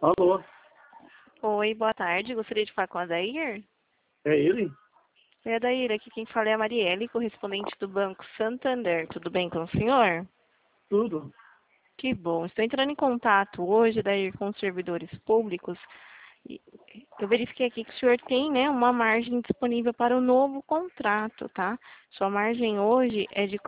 Alô, Oi, boa tarde. Gostaria de falar com a Adair. é ele? Oi, Adair, aqui quem fala é a Marielle, correspondente do Banco Santander. Tudo bem com o senhor? Tudo. Que bom. Estou entrando em contato hoje, Adair, com os servidores públicos. E eu verifiquei aqui que o senhor tem, né, uma margem disponível para o novo contrato, tá? Sua margem hoje é de R$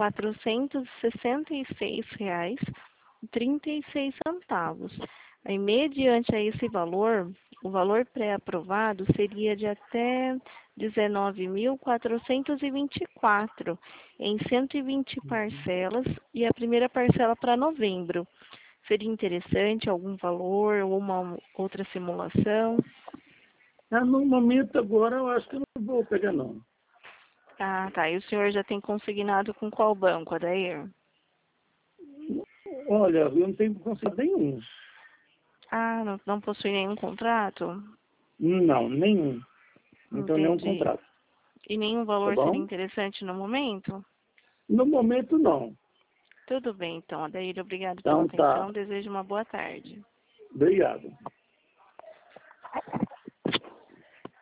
466,36. Aí, mediante a esse valor, o valor pré-aprovado seria de até 19.424 em 120 parcelas e a primeira parcela para novembro. Seria interessante algum valor ou uma outra simulação? No momento agora eu acho que eu não vou pegar não. Ah, tá. E o senhor já tem consignado com qual banco, Adair? Olha, eu não tenho consigo nenhum. Ah, não possui nenhum contrato? Não, nenhum. Não tenho nenhum Entendi. contrato. E nenhum Tá valor seria bom? interessante no momento? No momento não. Tudo bem, então, Adair. Obrigado pela Então tá. atenção. Desejo uma boa tarde. Obrigado.